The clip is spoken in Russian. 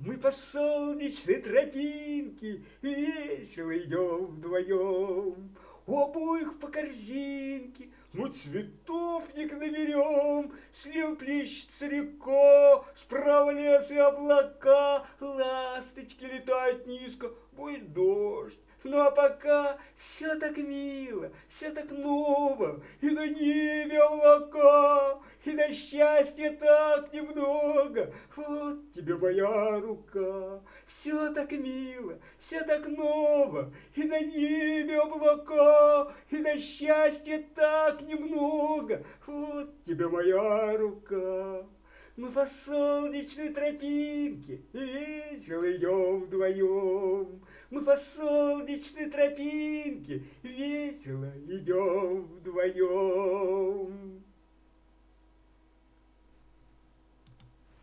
Мы по солнечной тропинке весело идем вдвоем. У обоих по корзинке мы цветов не наберем. Слева плещется река, справа лес и облака. Ласточки летают низко, будет дождь. Ну а пока все так мило, все так ново, и на небе облака, и на счастье так немного. Вот тебе моя рука. Все так мило, все так ново, и на небе облака, и на счастье так немного. Вот тебе моя рука. Мы по солнечной тропинке весело идем вдвоем. Мы по солнечной тропинке весело идем вдвоем.